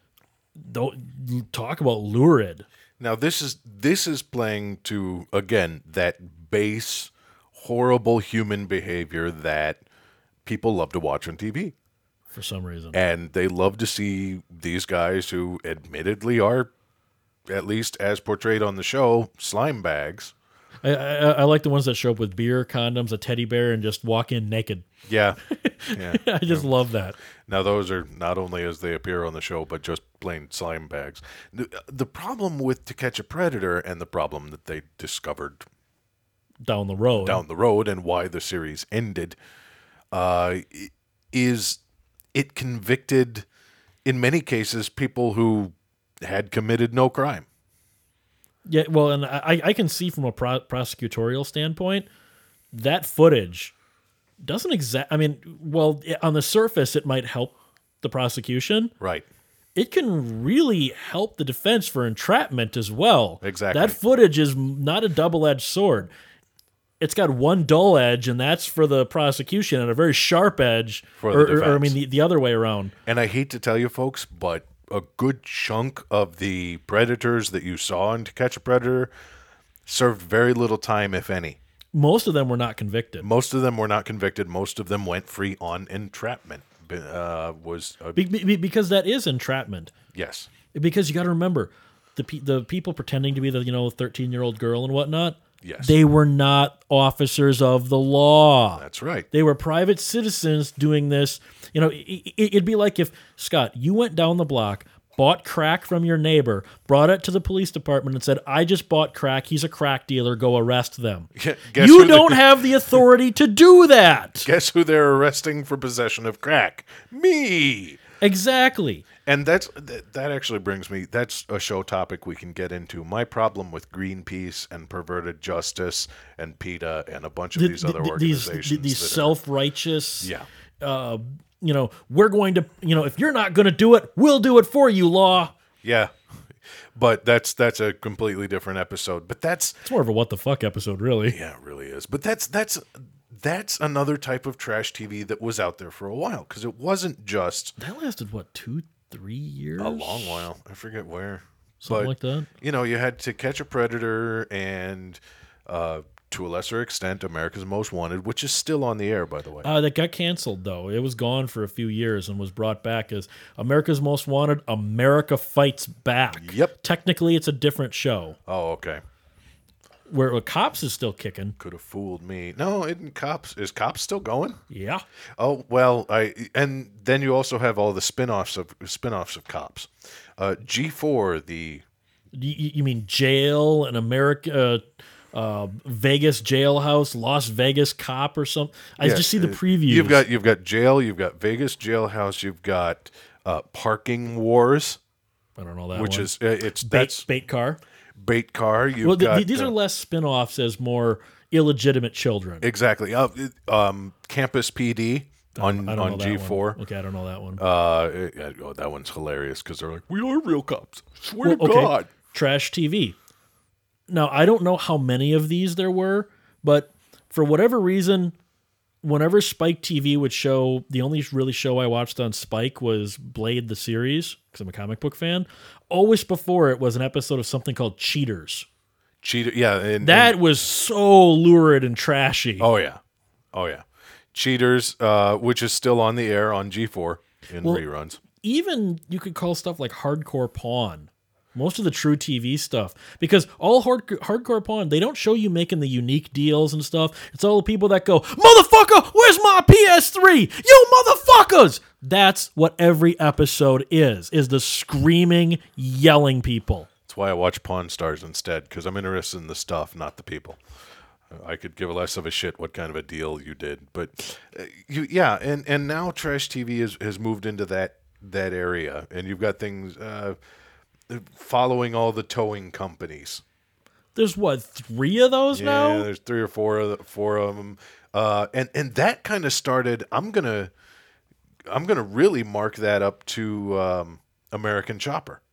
C: don't talk about lurid.
D: Now this is this is playing to, again, that base horrible human behavior that people love to watch on T V.
C: For some reason.
D: And they love to see these guys who admittedly are, at least as portrayed on the show, slime bags.
C: I, I, I like the ones that show up with beer, condoms, a teddy bear, and just walk in naked.
D: Yeah. yeah.
C: I just love that.
D: Now, those are not only as they appear on the show, but just plain slime bags. The, the problem with To Catch a Predator, and the problem that they discovered
C: Down the road.
D: down the road and why the series ended, uh, is it convicted, in many cases, people who had committed no crime.
C: Yeah, well, and I, I can see from a pro- prosecutorial standpoint, that footage doesn't exact. I mean, well, on the surface, it might help the prosecution.
D: Right.
C: It can really help the defense for entrapment as well.
D: Exactly.
C: That footage is not a double-edged sword. It's got one dull edge, and that's for the prosecution, and a very sharp edge,
D: For
C: or,
D: the
C: or, or I
D: defense.
C: mean, the, the other way around.
D: And I hate to tell you folks, but a good chunk of the predators that you saw in To Catch a Predator served very little time, if any.
C: Most of them were not convicted.
D: Most of them were not convicted. Most of them went free on entrapment. Uh, was a,
C: Be, be, because that is entrapment.
D: yes.
C: Because you got to remember, the pe- the people pretending to be the you know thirteen year old girl and whatnot.
D: Yes.
C: They were not officers of the law.
D: That's right.
C: They were private citizens doing this. You know, it, it, it'd be like if, Scott, you went down the block, bought crack from your neighbor, brought it to the police department and said, I just bought crack. He's a crack dealer. Go arrest them.
D: Yeah, guess
C: You
D: who they-
C: don't have the authority to do that.
D: Guess who they're arresting for possession of crack? Me.
C: Exactly.
D: And that's that, that actually brings me, that's a show topic we can get into. My problem with Greenpeace and Perverted Justice and PETA and a bunch of
C: The-
D: these
C: the-
D: other
C: the- these
D: organizations.
C: these
D: that are-
C: self-righteous,
D: Yeah.
C: uh, you know, we're going to, you know, if you're not going to do it, we'll do it for you, law.
D: Yeah. But that's that's a completely different episode. But that's
C: It's more of a what the fuck episode, really.
D: yeah, it really is. But that's that's that's another type of trash T V that was out there for a while because it wasn't just
C: That lasted, what, two, three years?
D: a long while. I forget where.
C: Something
D: but,
C: like that.
D: You know, you had To Catch a Predator and uh, to a lesser extent, America's Most Wanted, which is still on the air, by the way.
C: Uh, that got canceled, though. It was gone for a few years and was brought back as America's Most Wanted, America Fights Back.
D: Yep.
C: Technically, it's a different show.
D: Oh, okay.
C: Where uh, Cops is still kicking.
D: Could have fooled me. No, isn't Cops is Cops still going?
C: Yeah.
D: Oh well, I and then you also have all the spin-offs of spin-offs of Cops. Uh, G four, the
C: You, you mean Jail and America, uh, uh, Vegas Jailhouse, Las Vegas Cop or something? I
D: yeah,
C: just see the
D: uh,
C: previews.
D: You've got you've got Jail, you've got Vegas Jailhouse, you've got uh, Parking Wars,
C: I don't know that
D: which
C: one.
D: is uh, it's
C: Bait,
D: that's
C: bait Car.
D: Bait Car. You've
C: Well, th-
D: got
C: th- these
D: uh,
C: are less spin-offs as more illegitimate children.
D: exactly uh, um, Campus P D on
C: I don't know
D: on
C: that
D: G
C: one.
D: four.
C: Okay, I don't know that one.
D: Uh, it- oh, that one's hilarious because they're like, we are real cops. Swear
C: Well,
D: to
C: okay,
D: God.
C: Trash T V. Now, I don't know how many of these there were, but for whatever reason, whenever Spike T V would show, the only really show I watched on Spike was Blade the series, because I'm a comic book fan. Always before it was an episode of something called Cheaters.
D: Cheater, yeah. And,
C: That
D: and-
C: was so lurid and trashy.
D: oh yeah, oh yeah. Cheaters, uh, which is still on the air on G four in
C: Well,
D: reruns.
C: Even you could call stuff like Hardcore Pawn. Most of the true T V stuff. Because all hard, hardcore porn, they don't show you making the unique deals and stuff. It's all the people that go, motherfucker, where's my P S three? You motherfuckers! That's what every episode is, is the screaming, yelling people.
D: That's why I watch Pawn Stars instead, because I'm interested in the stuff, not the people. I could give less of a shit what kind of a deal you did. But, uh, you, yeah, and, and now trash T V has, has moved into that, that area. And you've got things... Uh, following all the towing companies.
C: There's what, three of those
D: yeah,
C: now?
D: Yeah, there's three or four of the, four of them, uh, and and that kind of started. I'm gonna, I'm gonna really mark that up to um, American Chopper.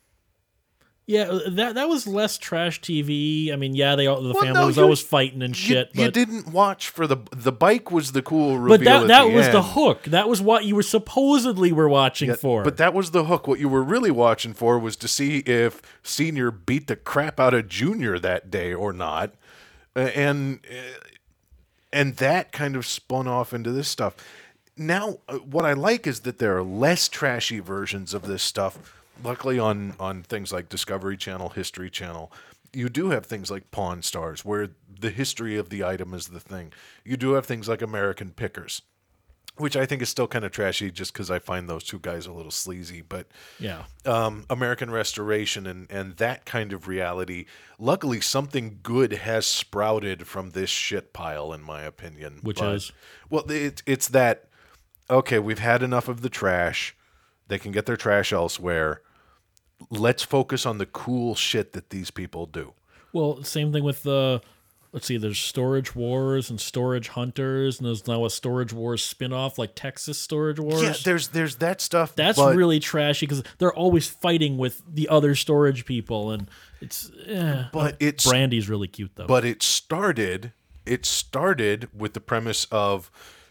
C: Yeah, that that was less trash T V. I mean, yeah, they all, the
D: well,
C: family
D: no,
C: was
D: you,
C: always fighting and shit.
D: You,
C: but,
D: you didn't watch for the the bike was the cool reveal.
C: But that
D: at
C: that
D: the
C: was
D: end.
C: the hook. That was what you were supposedly were watching
D: Yeah,
C: for.
D: But that was the hook. What you were really watching for was to see if Senior beat the crap out of Junior that day or not, uh, and uh, and that kind of spun off into this stuff. Now, uh, what I like is that there are less trashy versions of this stuff. Luckily, on, on things like Discovery Channel, History Channel, you do have things like Pawn Stars, where the history of the item is the thing. You do have things like American Pickers, which I think is still kind of trashy just because I find those two guys a little sleazy. But
C: yeah,
D: um, American Restoration and, and that kind of reality, luckily something good has sprouted from this shit pile, in my opinion.
C: Which
D: but,
C: is?
D: Well, it, it's that, okay, we've had enough of the trash. They can get their trash elsewhere. Let's focus on the cool shit that these people do.
C: Well, same thing with the, let's see, there's Storage Wars and Storage Hunters, and there's now a Storage Wars spinoff like Texas Storage Wars.
D: Yeah, there's there's that stuff.
C: That's
D: but,
C: really trashy because they're always fighting with the other storage people, and it's. Eh.
D: But it's
C: Brandy's really cute though.
D: But it started. It started with the premise of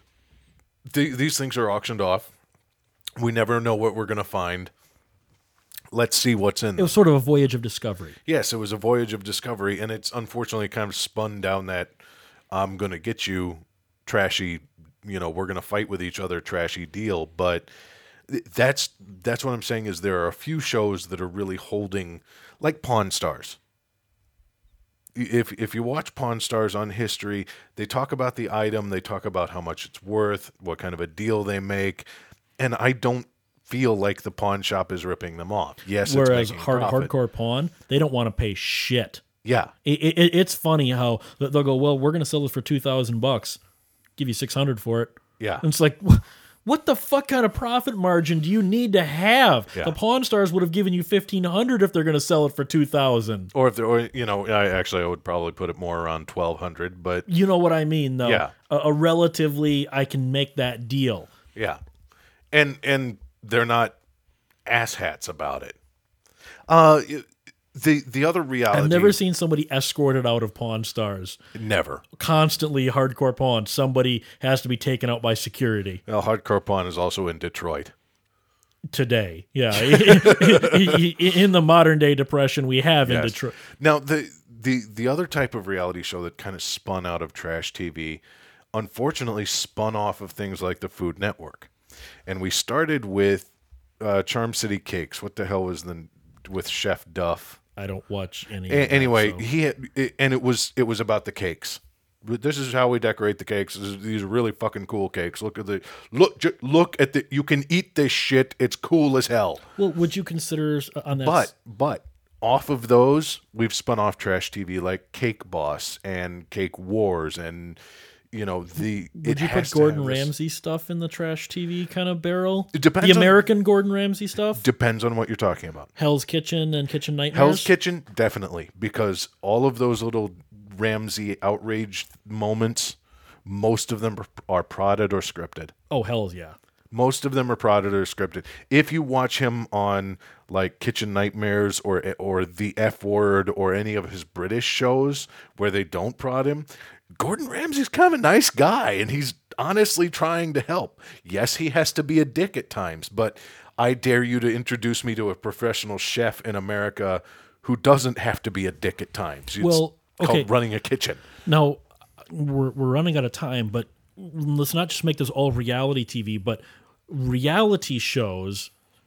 D: th- these things are auctioned off. We never know what we're going to find. Let's see what's in them.
C: It was sort of a voyage of discovery.
D: Yes, it was a voyage of discovery, and it's unfortunately kind of spun down that I'm going to get you trashy, you know, we're going to fight with each other trashy deal. But that's that's what I'm saying is there are a few shows that are really holding, like Pawn Stars. If if you watch Pawn Stars on History, they talk about the item, they talk about how much it's worth, what kind of a deal they make, and I don't feel like the pawn shop is ripping them off. Yes,
C: whereas
D: it's making
C: hard,
D: a profit.
C: hardcore pawn, they don't want to pay shit.
D: Yeah,
C: it, it, it's funny how they'll go, well, we're going to sell this for two thousand bucks, give you six hundred for it.
D: Yeah,
C: and it's like, what the fuck kind of profit margin do you need to have?
D: Yeah.
C: The Pawn Stars would have given you fifteen hundred if they're going to sell it for two thousand.
D: Or if they're, or, you know, I actually I would probably put it more around twelve hundred, but
C: you know what I mean, though.
D: Yeah,
C: a, a relatively, I can make that deal.
D: Yeah, and and they're not asshats about it. Uh, the the other reality,
C: I've never seen somebody escorted out of Pawn Stars.
D: Never.
C: Constantly hardcore pawn. Somebody has to be taken out by security.
D: Well, hardcore pawn is also in Detroit
C: today. Yeah, in the modern day depression we have
D: yes.
C: in Detroit.
D: Now the the the other type of reality show that kind of spun out of trash T V, unfortunately, spun off of things like the Food Network, and we started with uh, Charm City Cakes. What the hell was the with Chef Duff?
C: I don't watch any.
D: A-
C: of that,
D: anyway,
C: so.
D: he had, and it was it was about the cakes. This is how we decorate the cakes. This is, these are really fucking cool cakes. Look at the look. J- look at the. You can eat this shit. It's cool as hell.
C: Well, would you consider on that?
D: But but off of those, we've spun off trash T V like Cake Boss and Cake Wars, and you know the.
C: Would you put Gordon Ramsay stuff in the trash T V kind of barrel?
D: It depends.
C: The
D: on,
C: American Gordon Ramsay stuff
D: depends on what you're talking about.
C: Hell's Kitchen and Kitchen Nightmares.
D: Hell's Kitchen, definitely, because all of those little Ramsay outrage moments, most of them are prodded or scripted.
C: Oh, hell's yeah.
D: Most of them are prodded or scripted. If you watch him on like Kitchen Nightmares or or The F Word or any of his British shows where they don't prod him, Gordon Ramsay's kind of a nice guy and he's honestly trying to help. Yes, he has to be a dick at times, but I dare you to introduce me to a professional chef in America who doesn't have to be a dick at times. It's
C: well, okay.
D: called running a kitchen.
C: Now, we're we're running out of time, but let's not just make this all reality T V, but reality shows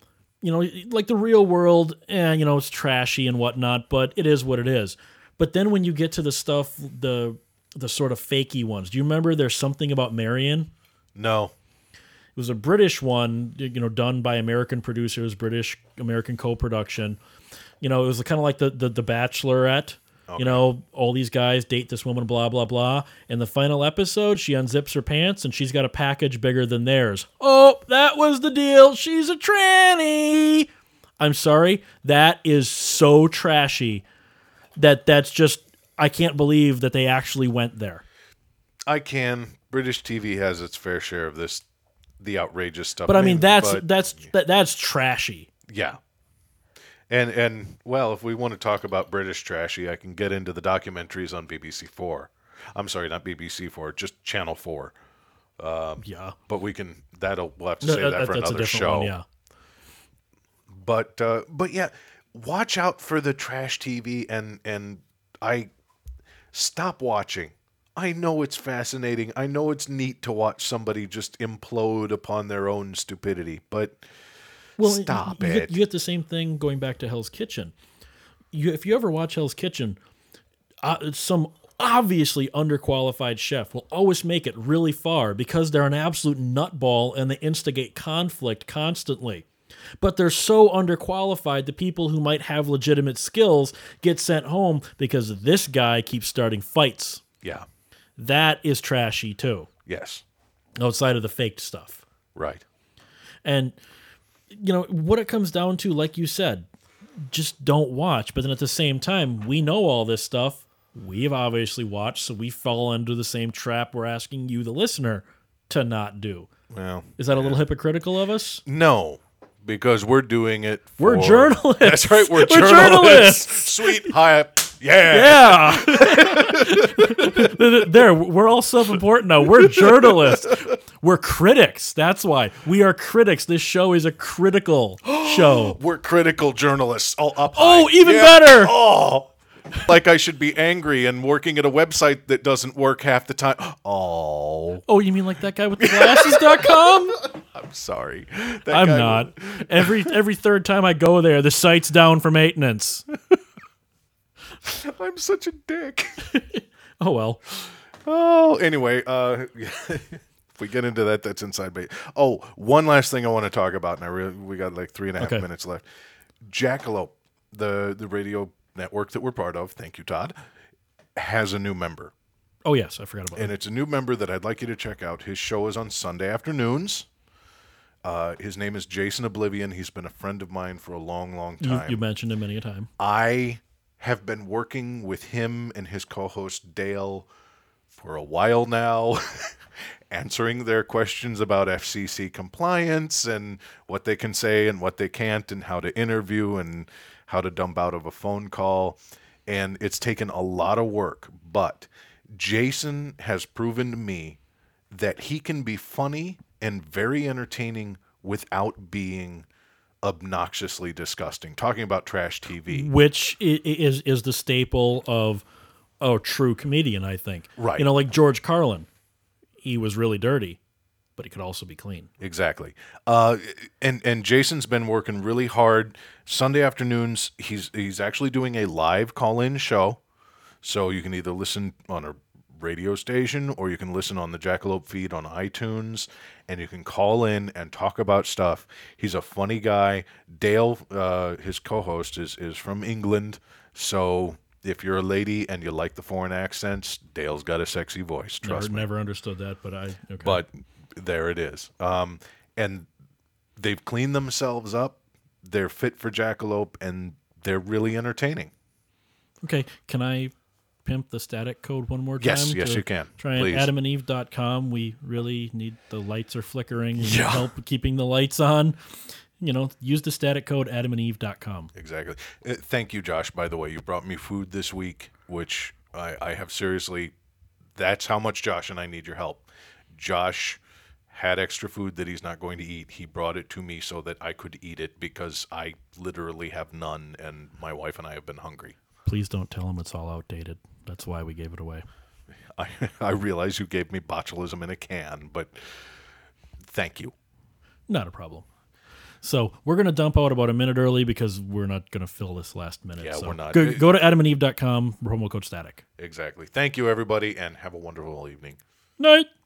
C: you know, like the real world, and you know, it's trashy and whatnot, but it is what it is. But then when you get to the stuff, the the sort of fakey ones, do you remember There's Something About Marion?
D: No.
C: It was a British one, you know, done by American producers, British American co-production. You know, it was kind of like the the, the Bachelorette. Okay. You know, all these guys date this woman, blah, blah, blah. In the final episode, she unzips her pants and she's got a package bigger than theirs. Oh, that was the deal. She's a tranny. I'm sorry. That is so trashy that that's just, I can't believe that they actually went there.
D: I can. British T V has its fair share of this, the outrageous stuff.
C: But I mean, that's
D: but,
C: that's that, that's trashy.
D: Yeah. And, and well, if we want to talk about British trashy, I can get into the documentaries on B B C Four. I'm sorry, not B B C Four, just Channel Four. Um,
C: yeah.
D: But we can, that'll, we'll have to
C: No,
D: say that,
C: that
D: for
C: that's
D: another
C: a
D: show.
C: One, yeah.
D: But, uh, but yeah, watch out for the trash T V, and, and I stop watching. I know it's fascinating. I know it's neat to watch somebody just implode upon their own stupidity, but
C: well,
D: stop
C: you, you
D: it.
C: Get, you get the same thing going back to Hell's Kitchen. You, if you ever watch Hell's Kitchen, uh, some obviously underqualified chef will always make it really far because they're an absolute nutball and they instigate conflict constantly. But they're so underqualified, the people who might have legitimate skills get sent home because this guy keeps starting fights.
D: Yeah.
C: That is trashy too.
D: Yes.
C: Outside of the faked stuff.
D: Right.
C: And, you know, what it comes down to, like you said, just don't watch. But then at the same time, we know all this stuff. We've obviously watched, so we fall under the same trap we're asking you, the listener, to not do.
D: Well,
C: is that a little hypocritical of us?
D: No, because we're doing it for...
C: We're journalists.
D: That's right, we're,
C: we're
D: journalists.
C: journalists.
D: Sweet, high, yeah.
C: Yeah. There, we're all self-important now. We're journalists. We're critics. That's why. We are critics. This show is a critical show.
D: We're critical journalists. All up
C: Oh,
D: high.
C: even
D: yeah.
C: better.
D: Oh, like I should be angry and working at a website that doesn't work half the time. Oh.
C: Oh, you mean like that guy with the glasses dot com?
D: I'm sorry. That
C: I'm
D: guy
C: not. Was... every every third time I go there, the site's down for maintenance.
D: I'm such a dick.
C: Oh, well.
D: Oh, anyway, uh, if we get into that, that's inside bait. Oh, one last thing I want to talk about, and I really, we got like three and a half
C: okay.
D: minutes left. Jackalope, the, the radio network that we're part of, thank you, Todd, has a new member.
C: Oh, yes, I forgot about
D: and
C: that.
D: And it's a new member that I'd like you to check out. His show is on Sunday afternoons. Uh, his name is Jason Oblivion. He's been a friend of mine for a long, long time.
C: You, you mentioned him many a time.
D: I have been working with him and his co-host Dale for a while now, answering their questions about F C C compliance and what they can say and what they can't and how to interview and how to dump out of a phone call. And it's taken a lot of work, but Jason has proven to me that he can be funny and very entertaining without being obnoxiously disgusting. Talking about trash T V,
C: which is is the staple of a true comedian, I think.
D: Right.
C: You know, like George Carlin, he was really dirty, but he could also be clean.
D: Exactly. Uh, and and Jason's been working really hard. Sunday afternoons, he's he's actually doing a live call-in show, so you can either listen on a radio station or you can listen on the Jackalope feed on iTunes, and you can call in and talk about stuff. He's a funny guy. Dale, uh, his co-host, is is from England, so if you're a lady and you like the foreign accents, Dale's got a sexy voice. Trust
C: never,
D: me.
C: Never understood that, but I. Okay.
D: But there it is. Um, and they've cleaned themselves up. They're fit for Jackalope, and they're really entertaining.
C: Okay, can I pimp the static code one more time?
D: Yes, yes, you can.
C: Try
D: Please.
C: adam and eve dot com. We really need, the lights are flickering. We need
D: Yeah.
C: help keeping the lights on. You know, use the static code adam and eve dot com.
D: Exactly. Uh, thank you, Josh, by the way. You brought me food this week, which I, I have seriously, that's how much Josh and I need your help. Josh had extra food that he's not going to eat. He brought it to me so that I could eat it because I literally have none, and my wife and I have been hungry.
C: Please don't tell him it's all outdated. That's why we gave it away.
D: I, I realize you gave me botulism in a can, but thank you.
C: Not a problem. So we're going to dump out about a minute early because we're not going to fill this last minute.
D: Yeah,
C: so
D: we're not.
C: Go, go to adam and eve dot com, promo code static.
D: Exactly. Thank you, everybody, and have a wonderful evening.
C: Night.